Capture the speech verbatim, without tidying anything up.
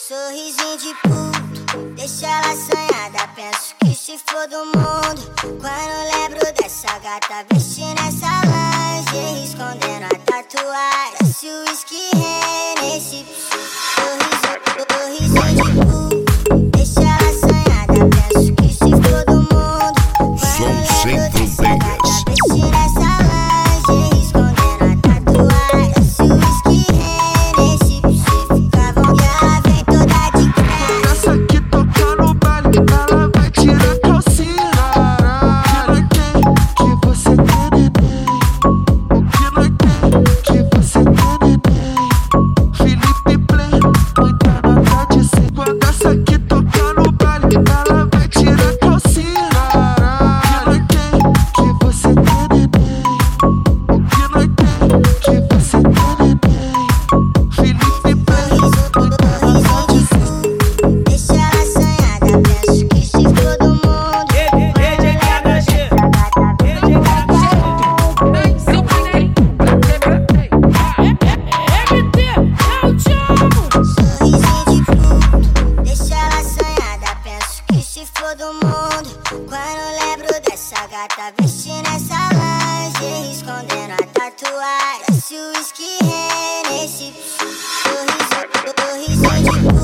Sorrisinho de puto, deixa ela sonhada. Penso que se for do mundo quando lembro dessa gata vestindo essa lingerie, escondendo a tatuagem. Desce o whisky nesse sorrisinho, sorrisinho de puto, deixa ela sonhada. Penso que se for do mundo quando lembro dessa gata vestindo essa lingerie, escondendo a tatuagem. Desce o whisky nesse fica bom que ela vem toda de cara. Essa que toca no baile, ela vai tirar a calcinha. Que não tem, que você tem neném. O que não tem, que você tem neném. Felipe Play, muita nota de cem. Quando essa que toca no baile, ela vai tirar a calcinha. Que não tem, que você tem neném. O que não tem, que você tem neném. Felipe Play, muita nota de cem. Deixa ela sonhada, penso que se for do mundo sorrisinho de puto, deixa ela sonhada. Penso que se for do mundo quando lembro dessa gata vestindo essa lingerie, escondendo a tatuagem. Desce o whisky nesse sorrisinho, sorrisinho de puto.